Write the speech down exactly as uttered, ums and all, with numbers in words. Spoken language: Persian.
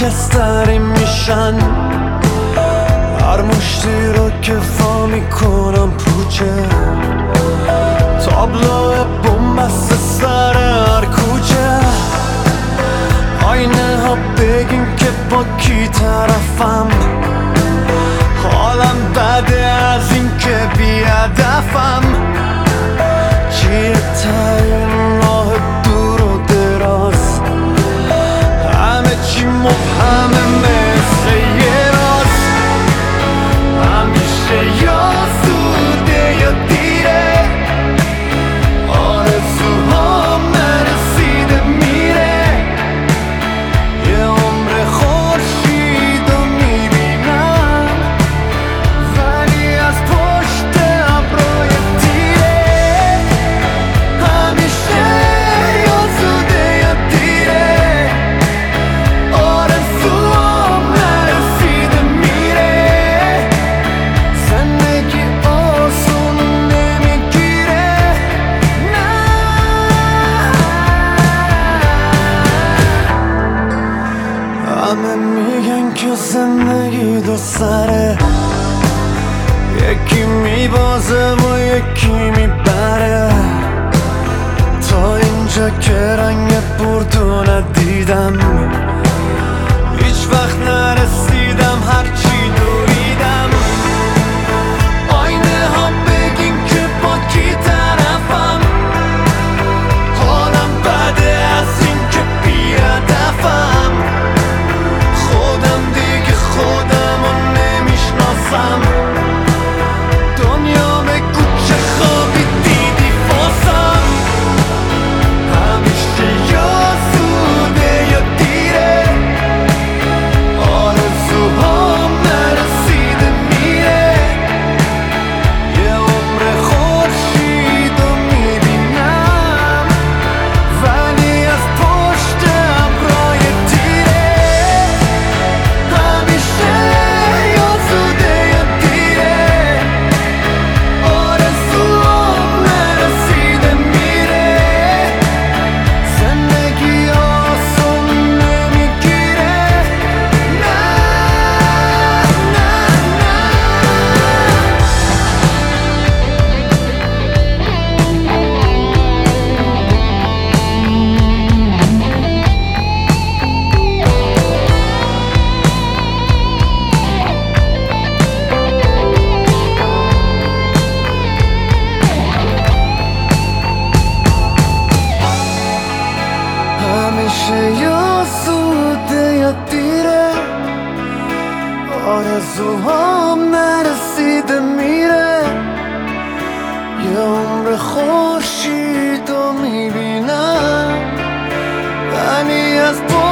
خاکستری میشن، هر مشتی رو که فا میکنم پوچه، تابلو بومبست سر هر کوچه. آینه ها بگین که با کی طرفم، حالم بده از این که بی هدفم. چیه تاین راه دور و دراز، همه چی مبهمه مثل یه راز. همیشه یا زوده یا دیره، آرزوهام نرسیده میره. یه عمر خورشید رو میبینم، ولی از پشت ابرای تیره. همیشه یا زوده یا دیره، آرزوهام نرسیده میره. زندگی آسون نمیگیره، نه. همه میگن که زندگی دو سره، یکی میبازه و یکی میبره. تا اینجا که رنگ بردو ندیدم، هیچ وقت نرسیدم هرچی دویدم. آینه ها بگین که با کی طرفم، حالم بده از این که بی هدفم. خودم دیگه خودم رو نمیشناسم، دنیا بگو چه خوابی دیدی واسم. همیشه یا زوده یا دیره، آرزوهام نرسیده میره. یه عمر خورشید رو میبینم، ولی از پشت ابرای تیره. همیشه یا زوده یا دیره، آرزوهام نرسیده میره. زندگی آسون نمیگیره، نه نه همیشه یا زوده یا دیره، آرزوهام نرسیده میره. یه عمر خورشید رو میبینم، ولی از